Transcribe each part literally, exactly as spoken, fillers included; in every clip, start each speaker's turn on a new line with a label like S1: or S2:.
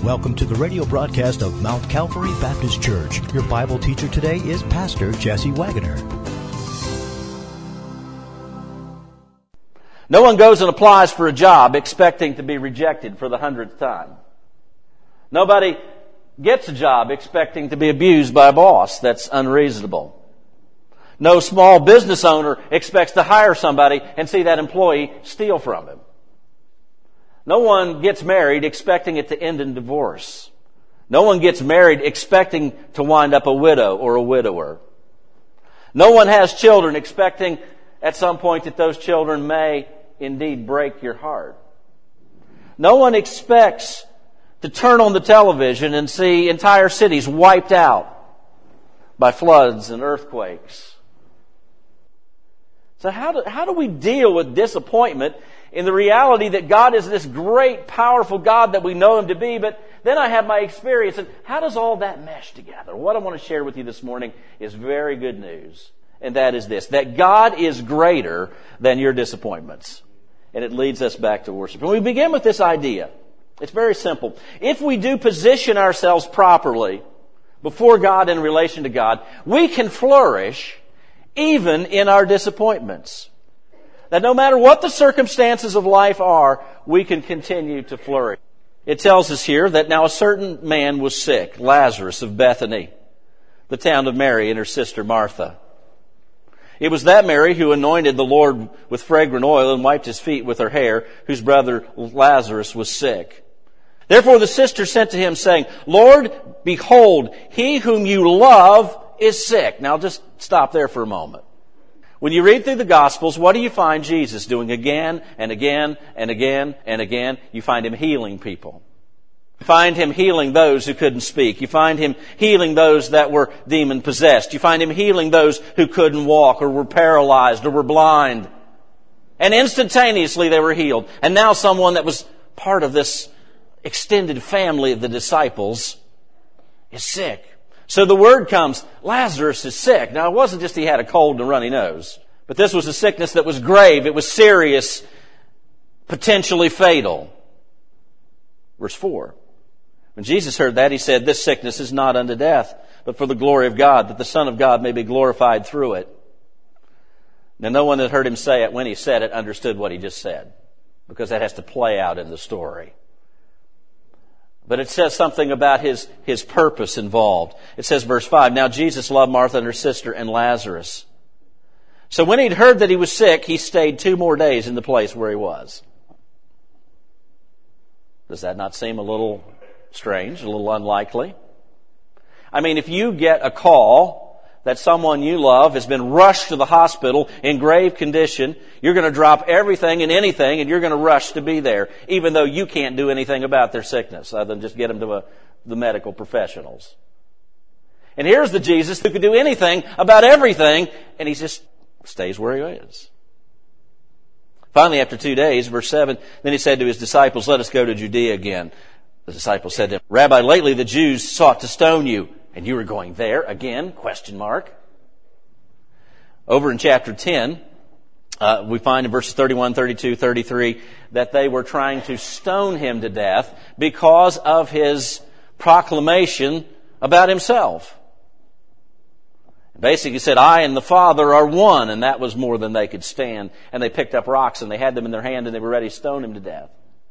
S1: Welcome to the radio broadcast of Mount Calvary Baptist Church. Your Bible teacher today is Pastor Jesse Wagoner.
S2: No one goes and applies for a job expecting to be rejected for the hundredth time. Nobody gets a job expecting to be abused by a boss that's unreasonable. No small business owner expects to hire somebody and see that employee steal from him. No one gets married expecting it to end in divorce. No one gets married expecting to wind up a widow or a widower. No one has children expecting at some point that those children may indeed break your heart. No one expects to turn on the television and see entire cities wiped out by floods and earthquakes. So how do, how do we deal with disappointment in the reality that God is this great, powerful God that we know Him to be, but then I have my experience, and how does all that mesh together? What I want to share with you this morning is very good news, and that is this, that God is greater than your disappointments. And it leads us back to worship. And we begin with this idea. It's very simple. If we do position ourselves properly before God in relation to God, we can flourish even in our disappointments. That no matter what the circumstances of life are, we can continue to flourish. It tells us here that now a certain man was sick, Lazarus of Bethany, the town of Mary and her sister Martha. It was that Mary who anointed the Lord with fragrant oil and wiped His feet with her hair, whose brother Lazarus was sick. Therefore the sister sent to Him, saying, Lord, behold, he whom you love is sick. Now just stop there for a moment. When you read through the Gospels, what do you find Jesus doing again and again and again and again? You find Him healing people. You find Him healing those who couldn't speak. You find Him healing those that were demon-possessed. You find Him healing those who couldn't walk or were paralyzed or were blind. And instantaneously they were healed. And now someone that was part of this extended family of the disciples is sick. So the word comes, Lazarus is sick. Now it wasn't just he had a cold and a runny nose, but this was a sickness that was grave. It was serious, potentially fatal. Verse four. When Jesus heard that, He said, this sickness is not unto death, but for the glory of God, that the Son of God may be glorified through it. Now no one that heard Him say it when He said it understood what He just said, because that has to play out in the story. But it says something about his, his purpose involved. It says, verse five, now Jesus loved Martha and her sister and Lazarus. So when he'd heard that he was sick, he stayed two more days in the place where he was. Does that not seem a little strange, a little unlikely? I mean, if you get a call that someone you love has been rushed to the hospital in grave condition, you're going to drop everything and anything and you're going to rush to be there, even though you can't do anything about their sickness other than just get them to a, the medical professionals. And here's the Jesus who could do anything about everything, and He just stays where He is. Finally, after two days, verse seven, then He said to His disciples, let us go to Judea again. The disciples said to Him, Rabbi, lately the Jews sought to stone you, and you were going there again? Question mark. Over in chapter ten, uh, we find in verses thirty-one, thirty-two, thirty-three that they were trying to stone Him to death because of His proclamation about Himself. Basically, He said, I and the Father are one, and that was more than they could stand. And they picked up rocks and they had them in their hand and they were ready to stone Him to death.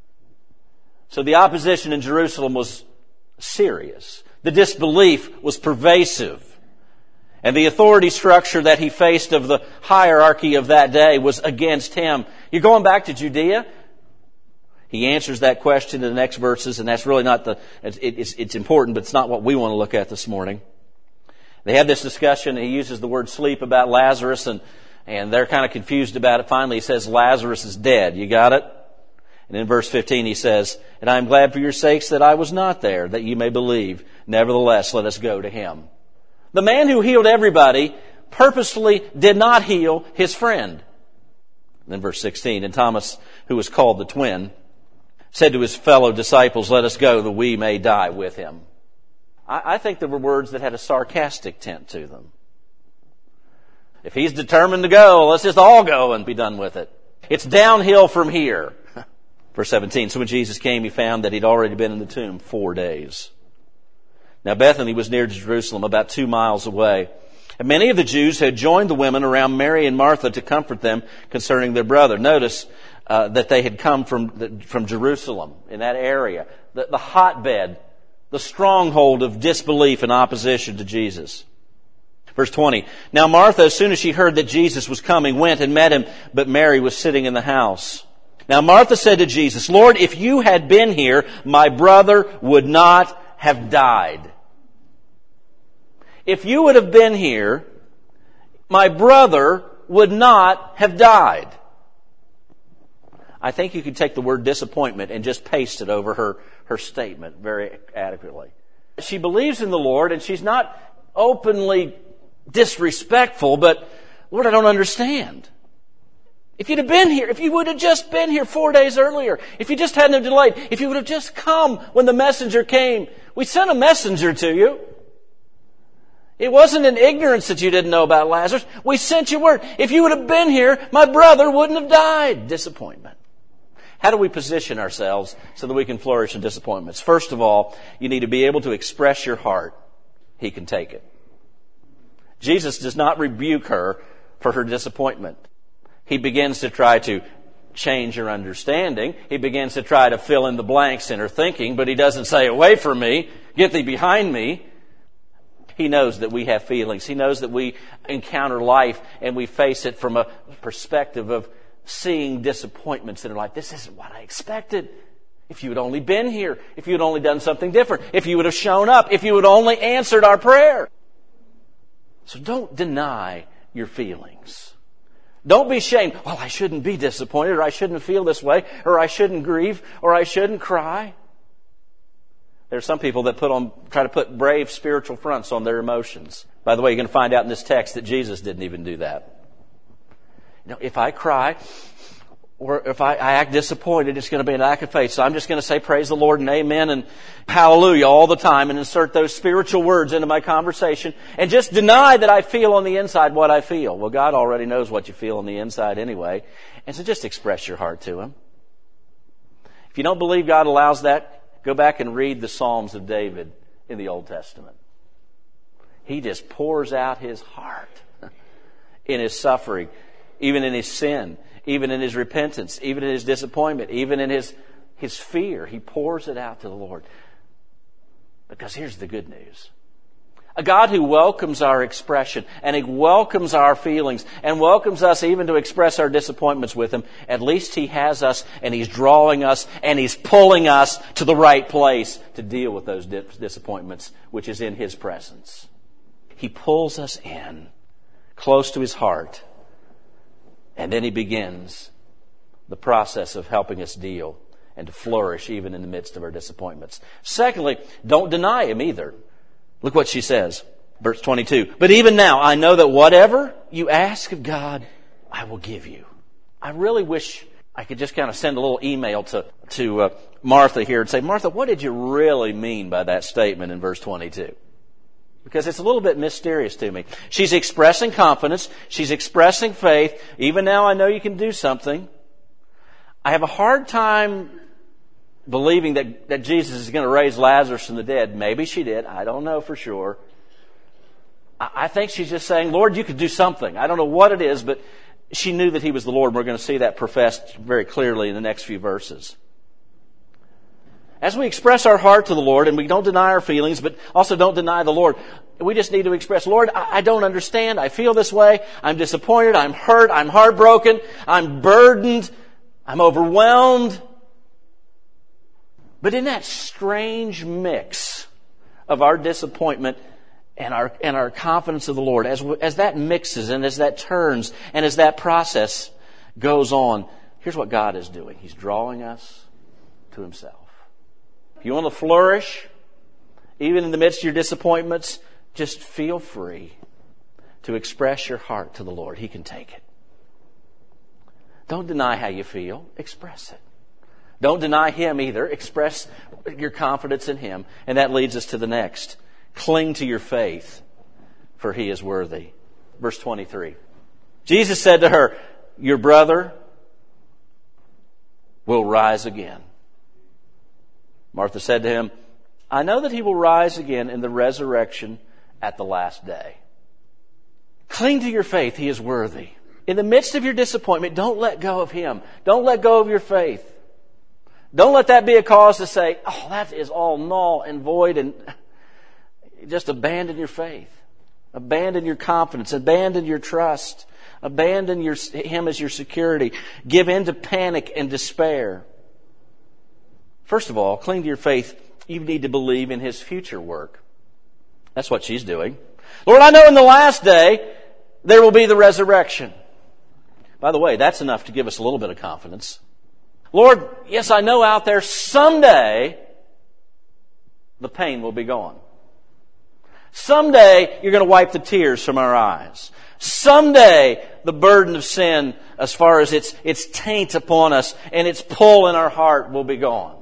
S2: So the opposition in Jerusalem was serious. The disbelief was pervasive. And the authority structure that He faced of the hierarchy of that day was against Him. You're going back to Judea? He answers that question in the next verses, and that's really not the, it's, it's important, but it's not what we want to look at this morning. They had this discussion, and He uses the word sleep about Lazarus, and, and they're kind of confused about it. Finally, He says, Lazarus is dead. You got it? And in verse fifteen He says, and I am glad for your sakes that I was not there, that you may believe. Nevertheless, let us go to Him. The man who healed everybody purposefully did not heal his friend. And then verse sixteen, and Thomas, who was called the twin, said to his fellow disciples, let us go that we may die with Him. I, I think there were words that had a sarcastic tint to them. If He's determined to go, let's just all go and be done with it. It's downhill from here. Verse seventeen, so when Jesus came, he found that he'd already been in the tomb four days. Now Bethany was near to Jerusalem, about two miles away. And many of the Jews had joined the women around Mary and Martha to comfort them concerning their brother. Notice uh, that they had come from the, from Jerusalem, in that area, the, the hotbed, the stronghold of disbelief and opposition to Jesus. Verse twenty, now Martha, as soon as she heard that Jesus was coming, went and met him, but Mary was sitting in the house. Now Martha said to Jesus, Lord, if you had been here, my brother would not have died. If you would have been here, my brother would not have died. I think you could take the word disappointment and just paste it over her, her statement very adequately. She believes in the Lord, and she's not openly disrespectful, but Lord, I don't understand. If you'd have been here, if you would have just been here four days earlier, if you just hadn't have delayed, if you would have just come when the messenger came, we sent a messenger to you. It wasn't in ignorance that you didn't know about Lazarus. We sent you word. If you would have been here, my brother wouldn't have died. Disappointment. How do we position ourselves so that we can flourish in disappointments? First of all, you need to be able to express your heart. He can take it. Jesus does not rebuke her for her disappointment. He begins to try to change her understanding. He begins to try to fill in the blanks in her thinking, but he doesn't say, away from me, get thee behind me. He knows that we have feelings. He knows that we encounter life and we face it from a perspective of seeing disappointments in our life. This isn't what I expected. If you had only been here, if you had only done something different, if you would have shown up, if you had only answered our prayer. So don't deny your feelings. Don't be ashamed. Well, I shouldn't be disappointed, or I shouldn't feel this way, or I shouldn't grieve, or I shouldn't cry. There are some people that put on, try to put brave spiritual fronts on their emotions. By the way, you're going to find out in this text that Jesus didn't even do that. You know, if I cry, or if I, I act disappointed, it's going to be an act of faith. So I'm just going to say praise the Lord and amen and hallelujah all the time and insert those spiritual words into my conversation and just deny that I feel on the inside what I feel. Well, God already knows what you feel on the inside anyway. And so just express your heart to Him. If you don't believe God allows that, go back and read the Psalms of David in the Old Testament. He just pours out his heart in his suffering, even in his sin, even in his repentance, even in his disappointment, even in his, his fear. He pours it out to the Lord. Because here's the good news. A God who welcomes our expression and He welcomes our feelings and welcomes us even to express our disappointments with Him. At least He has us and He's drawing us and He's pulling us to the right place to deal with those disappointments, which is in His presence. He pulls us in close to His heart, and then He begins the process of helping us deal and to flourish even in the midst of our disappointments. Secondly, don't deny Him either. Look what she says, verse twenty-two. But even now, I know that whatever you ask of God, I will give you. I really wish I could just kind of send a little email to, to uh, Martha here and say, Martha, what did you really mean by that statement in verse twenty-two? Because it's a little bit mysterious to me. She's expressing confidence. She's expressing faith. Even now, I know you can do something. I have a hard time believing that, that Jesus is going to raise Lazarus from the dead. Maybe she did. I don't know for sure. I, I think she's just saying, Lord, you could do something. I don't know what it is, but she knew that He was the Lord. We're going to see that professed very clearly in the next few verses. As we express our heart to the Lord, and we don't deny our feelings, but also don't deny the Lord, we just need to express, Lord, I, I don't understand. I feel this way. I'm disappointed. I'm hurt. I'm heartbroken. I'm burdened. I'm overwhelmed. But in that strange mix of our disappointment and our and our confidence of the Lord, as as that mixes and as that turns and as that process goes on, here's what God is doing. He's drawing us to Himself. If you want to flourish, even in the midst of your disappointments, just feel free to express your heart to the Lord. He can take it. Don't deny how you feel. Express it. Don't deny Him either. Express your confidence in Him. And that leads us to the next. Cling to your faith, for He is worthy. Verse twenty-three. Jesus said to her, your brother will rise again. Martha said to him, I know that he will rise again in the resurrection at the last day. Cling to your faith. He is worthy. In the midst of your disappointment, don't let go of Him. Don't let go of your faith. Don't let that be a cause to say, oh, that is all null and void, and just abandon your faith. Abandon your confidence. Abandon your trust. Abandon your, Him as your security. Give in to panic and despair. First of all, cling to your faith. You need to believe in His future work. That's what she's doing. Lord, I know in the last day there will be the resurrection. By the way, that's enough to give us a little bit of confidence. Lord, yes, I know out there someday the pain will be gone. Someday you're going to wipe the tears from our eyes. Someday the burden of sin, as far as its, its taint upon us and its pull in our heart, will be gone.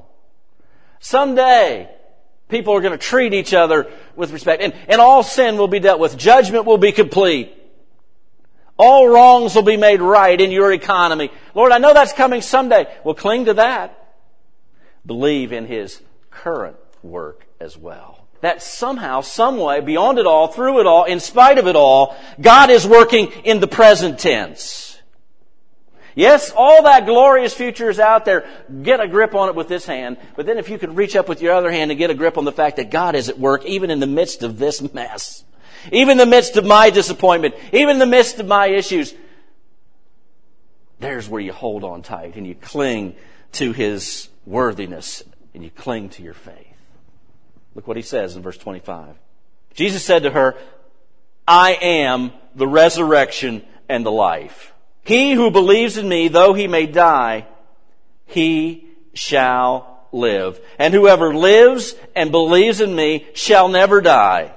S2: Someday people are going to treat each other with respect, and, and all sin will be dealt with. Judgment will be complete. All wrongs will be made right in your economy. Lord, I know that's coming someday. Well, cling to that. Believe in His current work as well. That somehow, some way, beyond it all, through it all, in spite of it all, God is working in the present tense. Yes, all that glorious future is out there. Get a grip on it with this hand. But then if you could reach up with your other hand and get a grip on the fact that God is at work even in the midst of this mess. Even in the midst of my disappointment. Even in the midst of my issues. There's where you hold on tight and you cling to His worthiness and you cling to your faith. Look what He says in verse twenty-five. Jesus said to her, I am the resurrection and the life. He who believes in me, though he may die, he shall live. And whoever lives and believes in me shall never die.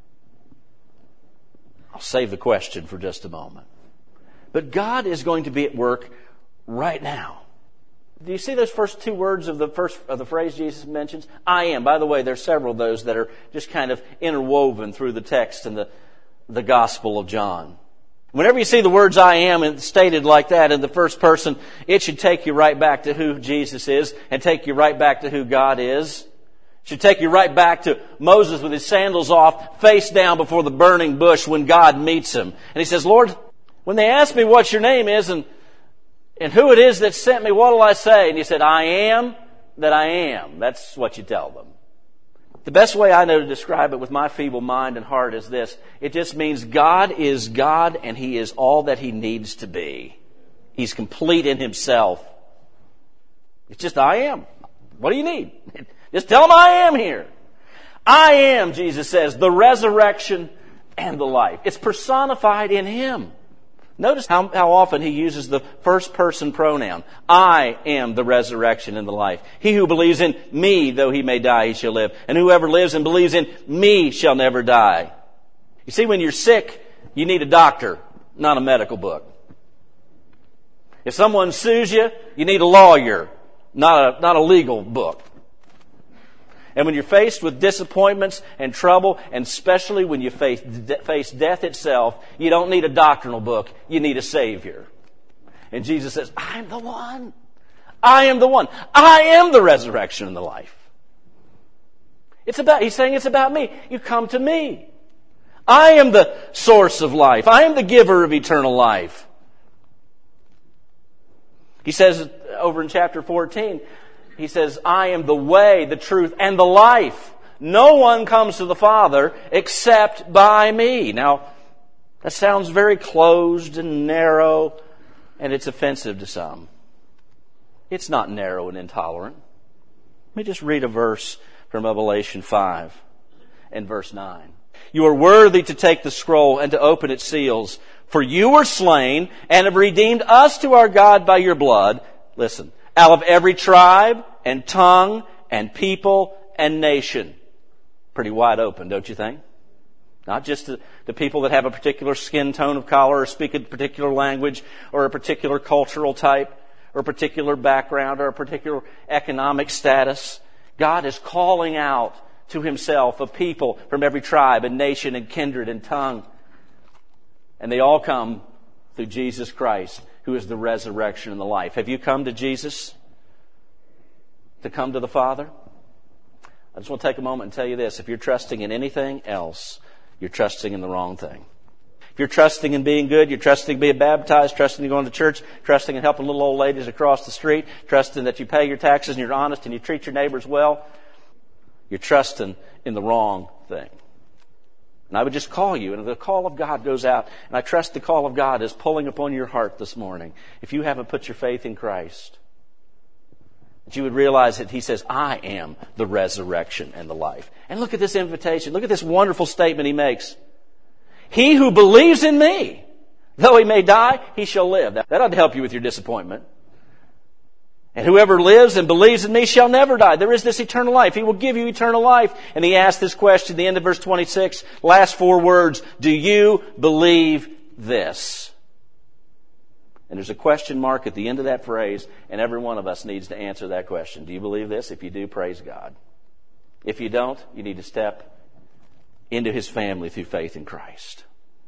S2: I'll save the question for just a moment. But God is going to be at work right now. Do you see those first two words of the first of the phrase Jesus mentions? I am. By the way, there's several of those that are just kind of interwoven through the text in the, the Gospel of John. Whenever you see the words I am stated like that in the first person, it should take you right back to who Jesus is and take you right back to who God is. It should take you right back to Moses with his sandals off, face down before the burning bush when God meets him. And he says, Lord, when they ask me what your name is and, and who it is that sent me, what will I say? And he said, I am that I am. That's what you tell them. The best way I know to describe it with my feeble mind and heart is this. It just means God is God and He is all that He needs to be. He's complete in Himself. It's just I am. What do you need? Just tell Him I am here. I am, Jesus says, the resurrection and the life. It's personified in Him. Notice how, how often He uses the first person pronoun. I am the resurrection and the life. He who believes in me, though he may die, he shall live. And whoever lives and believes in me shall never die. You see, when you're sick, you need a doctor, not a medical book. If someone sues you, you need a lawyer, not a, not a legal book. And when you're faced with disappointments and trouble, and especially when you face, de- face death itself, you don't need a doctrinal book. You need a Savior. And Jesus says, I'm the one. I am the one. I am the resurrection and the life. It's about, He's saying it's about me. You come to me. I am the source of life. I am the giver of eternal life. He says over in chapter fourteen, He says, I am the way, the truth, and the life. No one comes to the Father except by me. Now, that sounds very closed and narrow, and it's offensive to some. It's not narrow and intolerant. Let me just read a verse from Revelation five and verse nine. You are worthy to take the scroll and to open its seals, for you were slain and have redeemed us to our God by your blood. Listen. Out of every tribe and tongue and people and nation. Pretty wide open, don't you think? Not just the, the people that have a particular skin tone of color or speak a particular language or a particular cultural type or a particular background or a particular economic status. God is calling out to Himself a people from every tribe and nation and kindred and tongue. And they all come through Jesus Christ, who is the resurrection and the life. Have you come to Jesus? to come to the Father? I just want to take a moment and tell you this. If you're trusting in anything else, you're trusting in the wrong thing. If you're trusting in being good, you're trusting in being baptized, trusting in going to church, trusting in helping little old ladies across the street, trusting that you pay your taxes and you're honest and you treat your neighbors well, you're trusting in the wrong thing. And I would just call you, and the call of God goes out, and I trust the call of God is pulling upon your heart this morning. If you haven't put your faith in Christ, that you would realize that He says, I am the resurrection and the life. And look at this invitation. Look at this wonderful statement He makes. He who believes in me, though he may die, he shall live. That, that ought to help you with your disappointment. And whoever lives and believes in me shall never die. There is this eternal life. He will give you eternal life. And He asked this question at the end of verse twenty-six, last four words, do you believe this? And there's a question mark at the end of that phrase, and every one of us needs to answer that question. Do you believe this? If you do, praise God. If you don't, you need to step into His family through faith in Christ.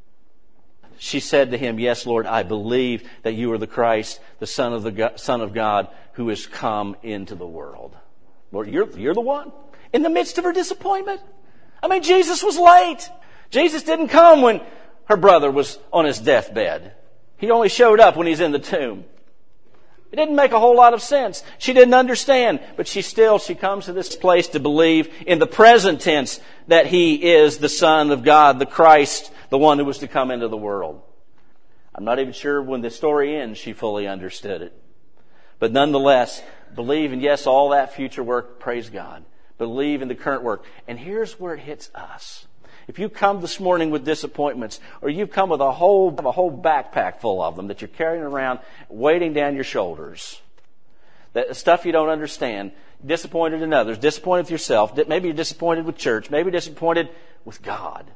S2: She said to him, yes, Lord, I believe that you are the Christ, the Son of the God, Son of God, who has come into the world. Lord, you're, you're the one. In the midst of her disappointment. I mean, Jesus was late. Jesus didn't come when her brother was on his deathbed. He only showed up when he's in the tomb. It didn't make a whole lot of sense. She didn't understand, but she still, she comes to this place to believe in the present tense that He is the Son of God, the Christ, the one who was to come into the world. I'm not even sure when the story ends she fully understood it. But nonetheless, believe in, yes, all that future work, praise God. Believe in the current work. And here's where it hits us. If you come this morning with disappointments, or you've come with a whole, a whole backpack full of them that you're carrying around, weighting down your shoulders, that stuff you don't understand, disappointed in others, disappointed with yourself, maybe you're disappointed with church, maybe disappointed with God.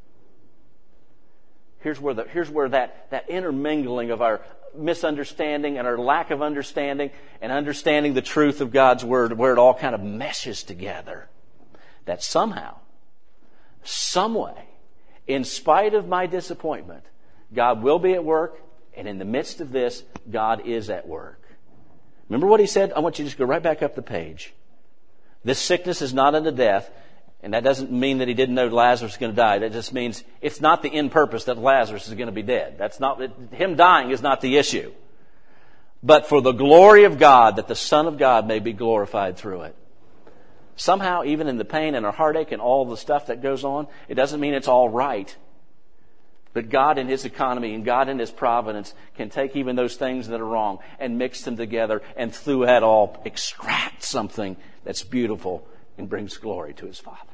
S2: Here's where the, here's where that, that intermingling of our misunderstanding and our lack of understanding and understanding the truth of God's Word, where it all kind of meshes together. That somehow, some way, in spite of my disappointment, God will be at work, and in the midst of this, God is at work. Remember what He said? I want you to just go right back up the page. This sickness is not unto death, and that doesn't mean that He didn't know Lazarus was going to die. That just means it's not the end purpose that Lazarus is going to be dead. That's not, him dying is not the issue. But for the glory of God, that the Son of God may be glorified through it. Somehow, even in the pain and our heartache and all the stuff that goes on, it doesn't mean it's all right. But God in His economy and God in His providence can take even those things that are wrong and mix them together, and through that all extract something that's beautiful and brings glory to His Father.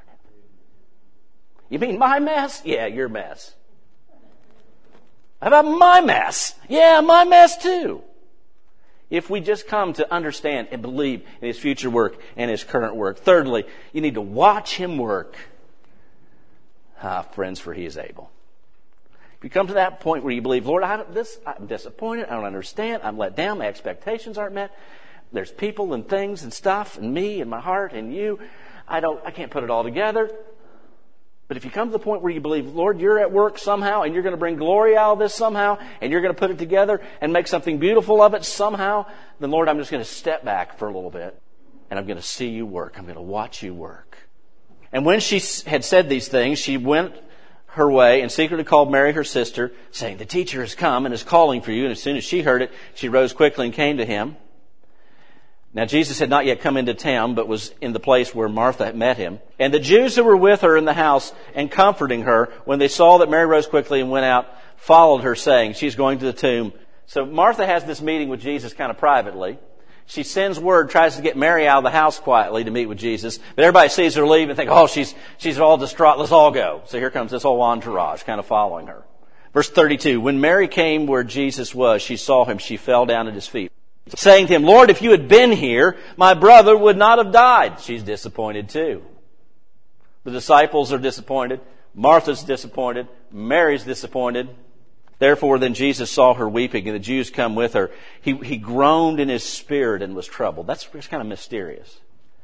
S2: You mean my mess? Yeah, your mess. How about my mess? Yeah, my mess too. If we just come to understand and believe in His future work and His current work. Thirdly, you need to watch Him work. Ah, friends, for He is able. If you come to that point where you believe, Lord, I, this, I'm disappointed, I don't understand, I'm let down, my expectations aren't met. There's people and things and stuff and me and my heart and you. I don't, I can't put it all together. But if you come to the point where you believe, Lord, you're at work somehow and you're going to bring glory out of this somehow and you're going to put it together and make something beautiful of it somehow, then Lord, I'm just going to step back for a little bit and I'm going to see you work. I'm going to watch you work. And when she had said these things, she went her way and secretly called Mary, her sister, saying, the teacher has come and is calling for you. And as soon as she heard it, she rose quickly and came to Him. Now Jesus had not yet come into town, but was in the place where Martha had met Him. And the Jews who were with her in the house and comforting her, when they saw that Mary rose quickly and went out, followed her, saying, she's going to the tomb. So Martha has this meeting with Jesus kind of privately. She sends word, tries to get Mary out of the house quietly to meet with Jesus. But everybody sees her leave and think, oh, she's she's all distraught. Let's all go. So here comes this whole entourage kind of following her. Verse thirty-two, when Mary came where Jesus was, she saw Him. She fell down at His feet, saying to Him, Lord, if you had been here, my brother would not have died. She's disappointed too. The disciples are disappointed. Martha's disappointed. Mary's disappointed. Therefore, then Jesus saw her weeping, and the Jews come with her. He, he groaned in his spirit and was troubled. That's, that's kind of mysterious.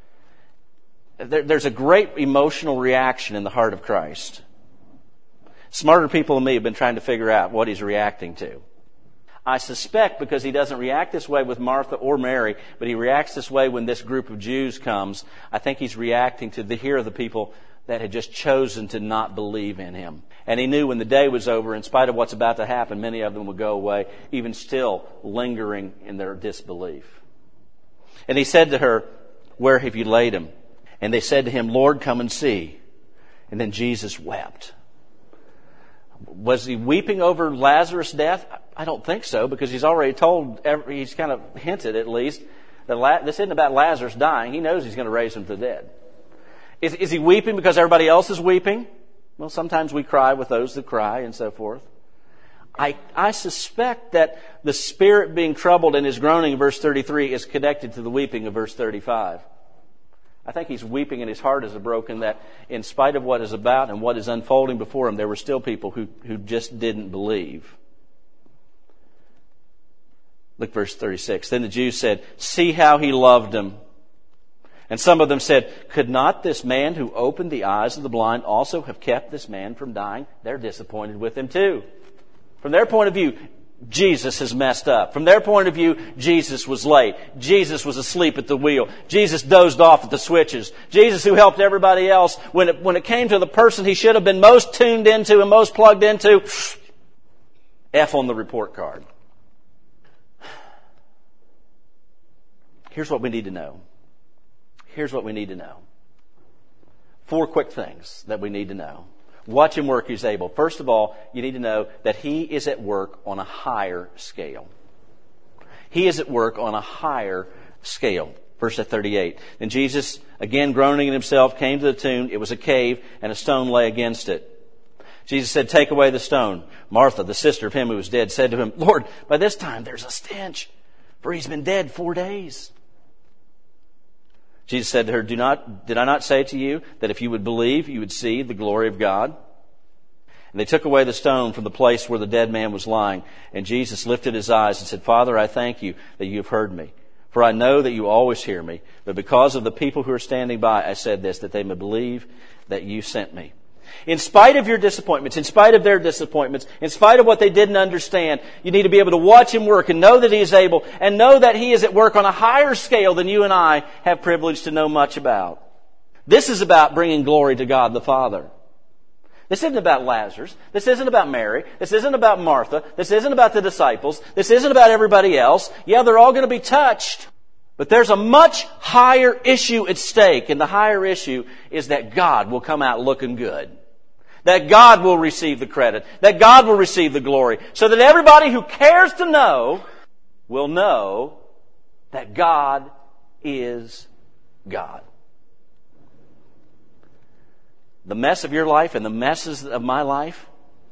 S2: There, there's a great emotional reaction in the heart of Christ. Smarter people than me have been trying to figure out what He's reacting to. I suspect because he doesn't react this way with Martha or Mary, but he reacts this way when this group of Jews comes, I think he's reacting to the here of the people that had just chosen to not believe in him. And he knew when the day was over, in spite of what's about to happen, many of them would go away, even still lingering in their disbelief. And he said to her, "Where have you laid him?" And they said to him, "Lord, come and see." And then Jesus wept. Was he weeping over Lazarus' death? I don't think so, because he's already told, he's kind of hinted at least, that this isn't about Lazarus dying. He knows he's going to raise him from the dead. Is, is he weeping because everybody else is weeping? Well, sometimes we cry with those that cry and so forth. I, I suspect that the spirit being troubled and his groaning in verse thirty-three is connected to the weeping of verse thirty-five. I think he's weeping and his heart is broken that in spite of what is about and what is unfolding before him, there were still people who, who just didn't believe. Look, verse thirty-six. Then the Jews said, "See how he loved him." And some of them said, "Could not this man who opened the eyes of the blind also have kept this man from dying?" They're disappointed with him too. From their point of view, Jesus has messed up. From their point of view, Jesus was late. Jesus was asleep at the wheel. Jesus dozed off at the switches. Jesus, who helped everybody else, when it, when it came to the person he should have been most tuned into and most plugged into, F on the report card. Here's what we need to know. Here's what we need to know. Four quick things that we need to know. Watch him work, he's able. First of all, you need to know that he is at work on a higher scale. He is at work on a higher scale. Verse thirty-eight. Then Jesus, again groaning in himself, came to the tomb. It was a cave, and a stone lay against it. Jesus said, "Take away the stone." Martha, the sister of him who was dead, said to him, "Lord, by this time there's a stench, for he's been dead four days." Jesus said to her, "Do not, did I not say to you that if you would believe, you would see the glory of God?" And they took away the stone from the place where the dead man was lying. And Jesus lifted his eyes and said, "Father, I thank you that you have heard me. For I know that you always hear me. But because of the people who are standing by, I said this, that they may believe that you sent me." In spite of your disappointments, in spite of their disappointments, in spite of what they didn't understand, you need to be able to watch him work and know that he is able and know that he is at work on a higher scale than you and I have privilege to know much about. This is about bringing glory to God the Father. This isn't about Lazarus. This isn't about Mary. This isn't about Martha. This isn't about the disciples. This isn't about everybody else. Yeah, they're all going to be touched. But there's a much higher issue at stake, and the higher issue is that God will come out looking good. That God will receive the credit. That God will receive the glory. So that everybody who cares to know will know that God is God. The mess of your life and the messes of my life,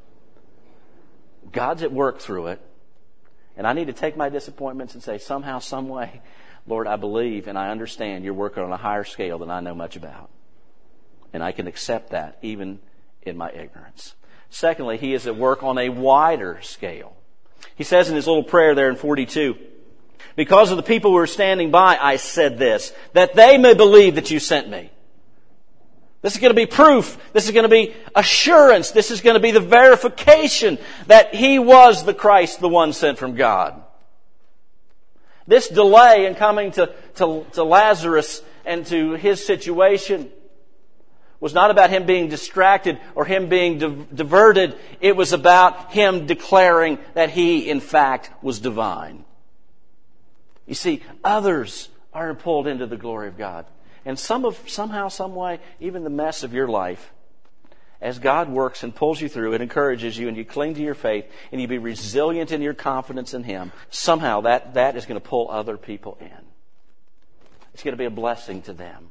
S2: God's at work through it. And I need to take my disappointments and say, somehow, some way, Lord, I believe and I understand you're working on a higher scale than I know much about. And I can accept that even in my ignorance. Secondly, he is at work on a wider scale. He says in his little prayer there in forty-two, "Because of the people who are standing by, I said this, that they may believe that you sent me." This is going to be proof. This is going to be assurance. This is going to be the verification that he was the Christ, the one sent from God. This delay in coming to, to, to Lazarus and to his situation was not about him being distracted or him being di- diverted. It was about him declaring that he, in fact, was divine. You see, others are pulled into the glory of God. And some of, somehow, some way, even the mess of your life, as God works and pulls you through and encourages you and you cling to your faith and you be resilient in your confidence in Him, somehow that, that is going to pull other people in. It's going to be a blessing to them.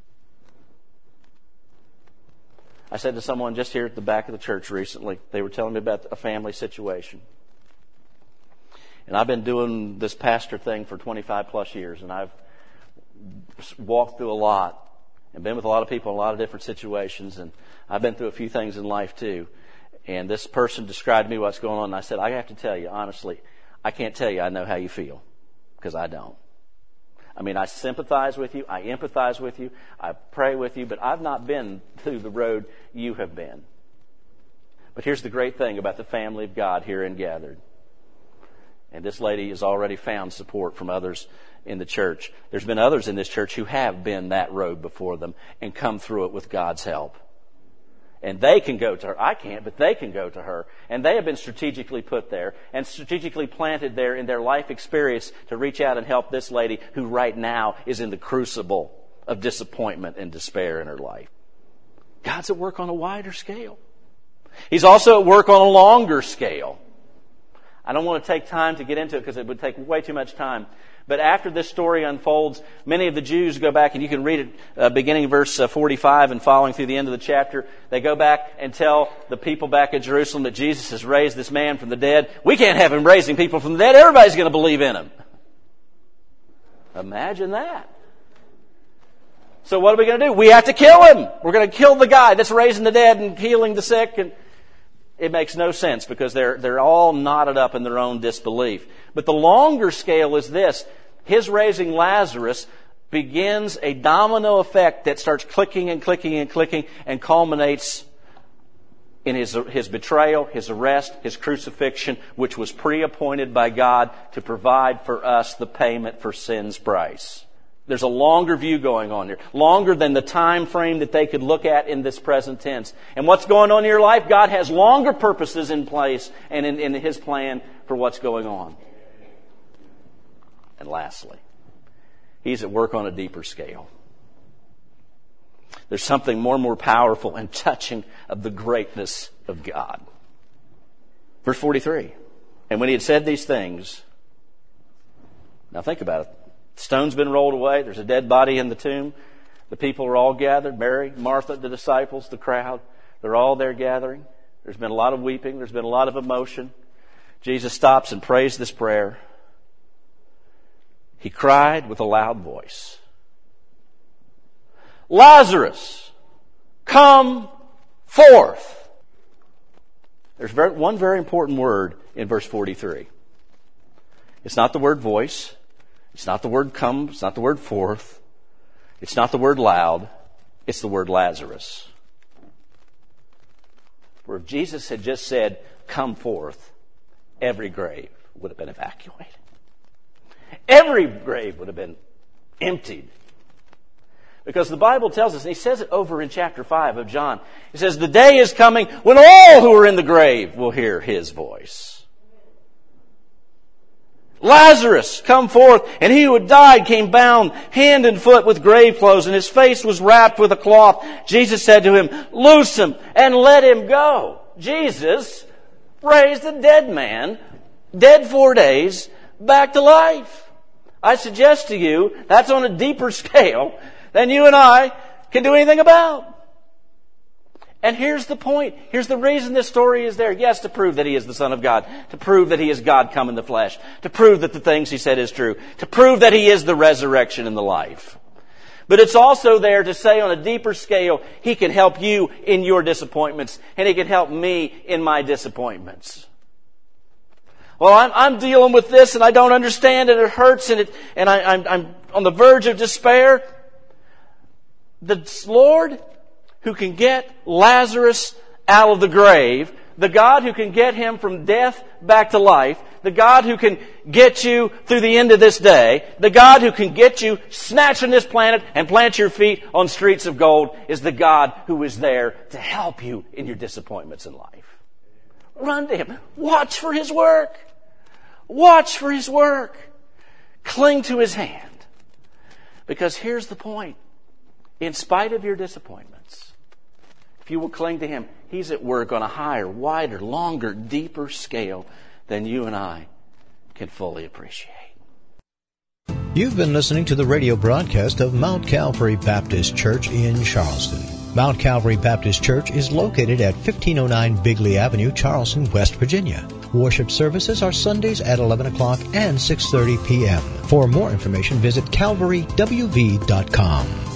S2: I said to someone just here at the back of the church recently, they were telling me about a family situation. And I've been doing this pastor thing for twenty-five plus years, and I've walked through a lot and been with a lot of people in a lot of different situations, and I've been through a few things in life too. And this person described to me what's going on, and I said, I have to tell you, honestly, I can't tell you I know how you feel, because I don't. I mean, I sympathize with you, I empathize with you, I pray with you, but I've not been through the road you have been. But here's the great thing about the family of God here in Gathered. And this lady has already found support from others in the church. There's been others in this church who have been that road before them and come through it with God's help. And they can go to her. I can't, but they can go to her. And they have been strategically put there and strategically planted there in their life experience to reach out and help this lady who right now is in the crucible of disappointment and despair in her life. God's at work on a wider scale. He's also at work on a longer scale. I don't want to take time to get into it because it would take way too much time. But after this story unfolds, many of the Jews go back, and you can read it uh, beginning verse uh, forty-five and following through the end of the chapter. They go back and tell the people back at Jerusalem that Jesus has raised this man from the dead. We can't have him raising people from the dead. Everybody's going to believe in him. Imagine that. So what are we going to do? We have to kill him. We're going to kill the guy that's raising the dead and healing the sick. And it makes no sense because they're they're all knotted up in their own disbelief. But the longer scale is this. His raising Lazarus begins a domino effect that starts clicking and clicking and clicking and culminates in his, his betrayal, his arrest, his crucifixion, which was pre-appointed by God to provide for us the payment for sin's price. There's a longer view going on here, longer than the time frame that they could look at in this present tense. And what's going on in your life? God has longer purposes in place and in, in His plan for what's going on. And lastly, He's at work on a deeper scale. There's something more and more powerful and touching of the greatness of God. Verse forty-three. And when He had said these things, now think about it. The stone's been rolled away. There's a dead body in the tomb. The people are all gathered. Mary, Martha, the disciples, the crowd. They're all there gathering. There's been a lot of weeping. There's been a lot of emotion. Jesus stops and prays this prayer. He cried with a loud voice, Lazarus, come forth. There's very, one very important word in verse forty-three. It's not the word voice. It's not the word come. It's not the word forth. It's not the word loud. It's the word Lazarus. Where if Jesus had just said, come forth, every grave would have been evacuated. Every grave would have been emptied. Because the Bible tells us, and He says it over in chapter five of John, He says, the day is coming when all who are in the grave will hear His voice. Lazarus, come forth. And he who had died came bound hand and foot with grave clothes, and his face was wrapped with a cloth. Jesus said to him, loose him and let him go. Jesus raised a dead man, dead four days, back to life. I suggest to you that's on a deeper scale than you and I can do anything about. And here's the point. Here's the reason this story is there. Yes, to prove that He is the Son of God. To prove that He is God come in the flesh. To prove that the things He said is true. To prove that He is the resurrection and the life. But it's also there to say on a deeper scale, He can help you in your disappointments. And He can help me in my disappointments. Well, I'm, I'm dealing with this and I don't understand and it hurts and, it, and I, I'm, I'm on the verge of despair. The Lord who can get Lazarus out of the grave, the God who can get him from death back to life, the God who can get you through the end of this day, the God who can get you snatching this planet and plant your feet on streets of gold is the God who is there to help you in your disappointments in life. Run to Him. Watch for His work. Watch for His work. Cling to His hand. Because here's the point. In spite of your disappointments, if you will cling to Him, He's at work on a higher, wider, longer, deeper scale than you and I can fully appreciate.
S1: You've been listening to the radio broadcast of Mount Calvary Baptist Church in Charleston. Mount Calvary Baptist Church is located at fifteen oh nine Bigley Avenue, Charleston, West Virginia. Worship services are Sundays at eleven o'clock and six thirty p.m. For more information, visit calvary w v dot com.